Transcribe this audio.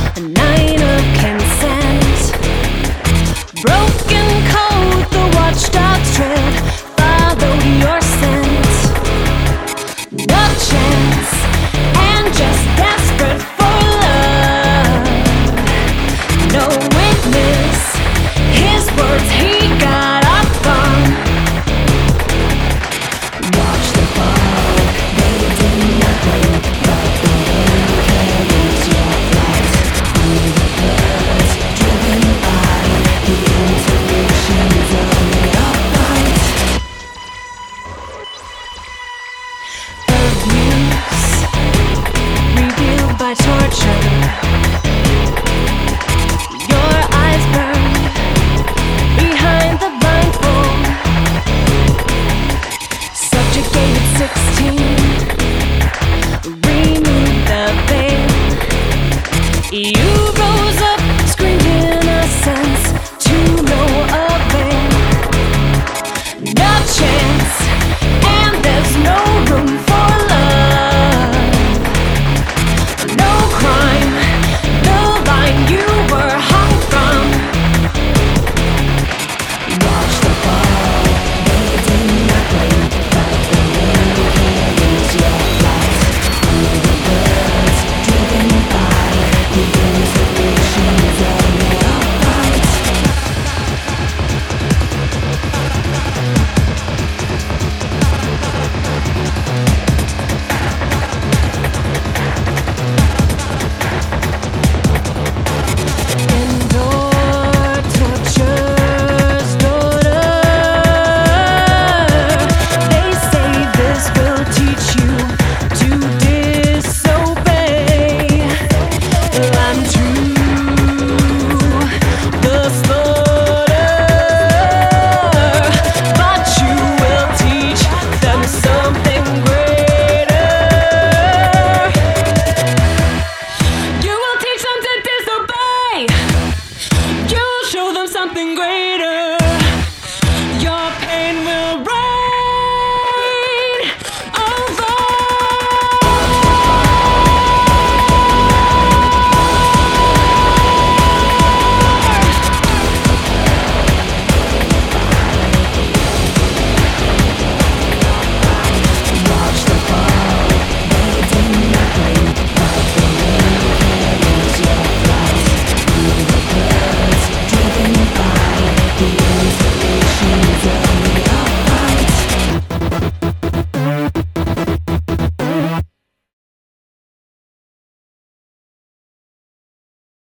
a night of consent. Broken code, the watchdog's tread followed your scent. No chance, and just desperate for love. No witness, his words he got off on. Watch the fog, they do nothing but the wind carries your flight. Through the birds, driven by the intuitions of your fight. Abuse, revealed by torture.